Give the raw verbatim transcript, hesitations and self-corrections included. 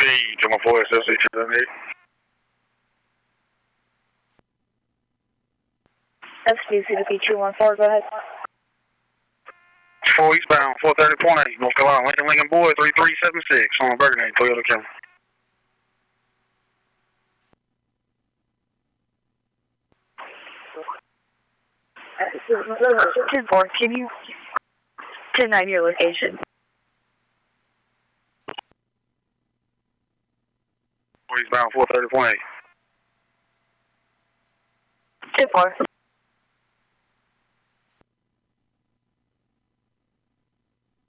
Hey, to my four S S H two eight. S P C to two one four, go ahead. four eastbound, four thirty point eight, North Carolina, Lincoln Lincoln Boy, three three seven six, on Burgundy, Toyota Camry. ten four, can you ten nine your location? four eastbound, four thirty point eight. ten four.